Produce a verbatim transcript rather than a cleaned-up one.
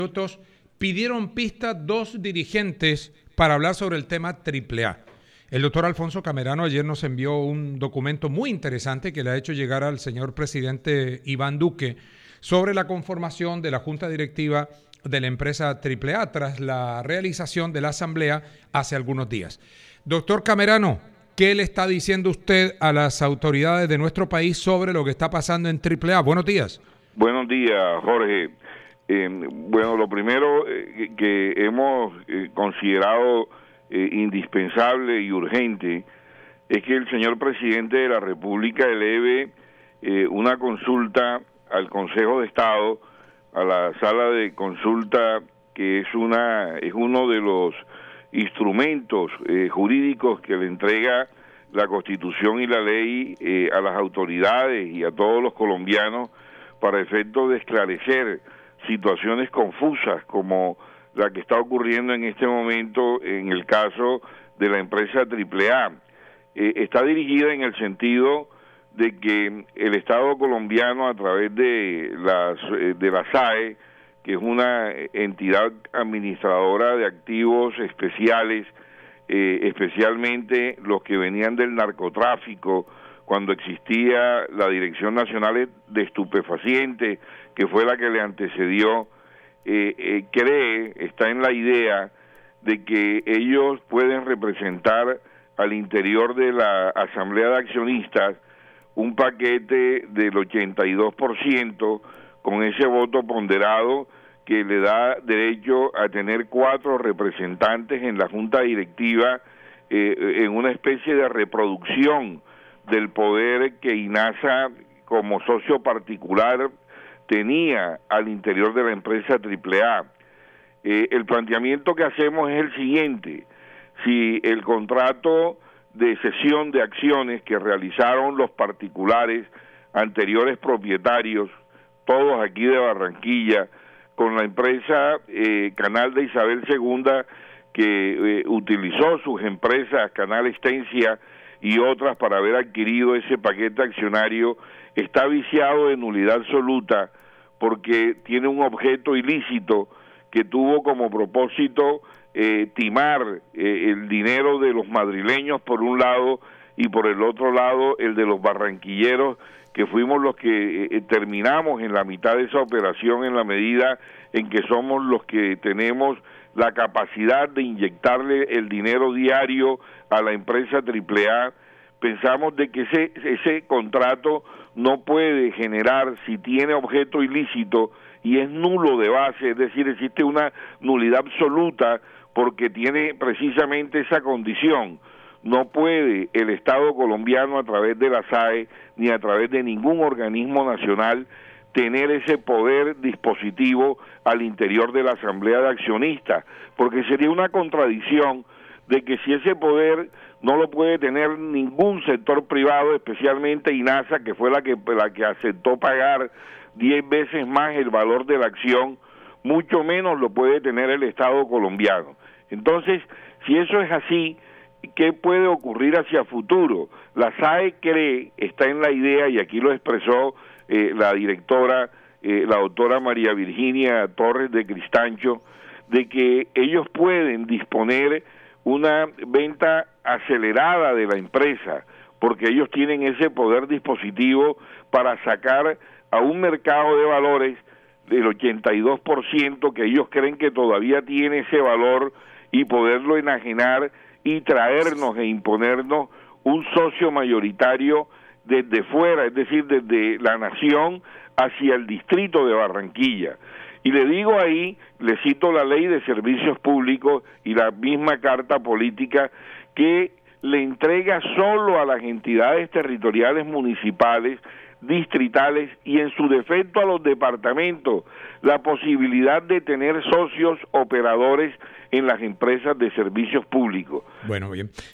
minutos pidieron pista dos dirigentes para hablar sobre el tema triple A. El doctor Alfonso Camerano ayer nos envió un documento muy interesante que le ha hecho llegar al señor presidente Iván Duque sobre la conformación de la junta directiva de la empresa triple A tras la realización de la asamblea hace algunos días. Doctor Camerano, ¿qué le está diciendo usted a las autoridades de nuestro país sobre lo que está pasando en triple A? Buenos días. Buenos días, Jorge. Eh, bueno, lo primero eh, que hemos eh, considerado eh, indispensable y urgente es que el señor presidente de la República eleve eh, una consulta al Consejo de Estado, a la sala de consulta, que es una es uno de los instrumentos eh, jurídicos que le entrega la Constitución y la ley eh, a las autoridades y a todos los colombianos para efecto de esclarecer situaciones confusas como la que está ocurriendo en este momento en el caso de la empresa triple A. Eh, está dirigida en el sentido de que el Estado colombiano, a través de, las, de la S A E, que es una entidad administradora de activos especiales, eh, especialmente los que venían del narcotráfico, cuando existía la Dirección Nacional de Estupefacientes, que fue la que le antecedió, eh, eh, cree, está en la idea de que ellos pueden representar al interior de la Asamblea de Accionistas un paquete del ochenta y dos por ciento con ese voto ponderado que le da derecho a tener cuatro representantes en la Junta Directiva, eh, en una especie de reproducción del poder que INASA como socio particular tenía al interior de la empresa triple A. Eh, el planteamiento que hacemos es el siguiente: si el contrato de cesión de acciones que realizaron los particulares anteriores propietarios, todos aquí de Barranquilla, con la empresa eh, Canal de Isabel segunda, que eh, utilizó sus empresas Canal Estencia y otras para haber adquirido ese paquete accionario, está viciado de nulidad absoluta porque tiene un objeto ilícito que tuvo como propósito eh, timar eh, el dinero de los madrileños por un lado y por el otro lado el de los barranquilleros, que fuimos los que eh, terminamos en la mitad de esa operación en la medida en que somos los que tenemos la capacidad de inyectarle el dinero diario a la empresa triple A. Pensamos de que ese, ese contrato no puede generar, si tiene objeto ilícito y es nulo de base, es decir, existe una nulidad absoluta porque tiene precisamente esa condición. No puede el Estado colombiano, a través de la S A E ni a través de ningún organismo nacional, tener ese poder dispositivo al interior de la Asamblea de Accionistas, porque sería una contradicción de que si ese poder no lo puede tener ningún sector privado, especialmente INASA, que fue la que la que aceptó pagar diez veces más el valor de la acción, mucho menos lo puede tener el Estado colombiano. Entonces, si eso es así, ¿qué puede ocurrir hacia futuro? La S A E cree, está en la idea, y aquí lo expresó eh, la directora, eh, la doctora María Virginia Torres de Cristancho, de que ellos pueden disponer una venta acelerada de la empresa, porque ellos tienen ese poder dispositivo para sacar a un mercado de valores del ochenta y dos por ciento que ellos creen que todavía tiene ese valor y poderlo enajenar y traernos e imponernos un socio mayoritario desde fuera, es decir, desde la nación hacia el distrito de Barranquilla. Y le digo ahí, le cito la Ley de Servicios Públicos y la misma Carta Política, que le entrega solo a las entidades territoriales municipales, distritales y en su defecto a los departamentos la posibilidad de tener socios operadores en las empresas de servicios públicos. Bueno, bien.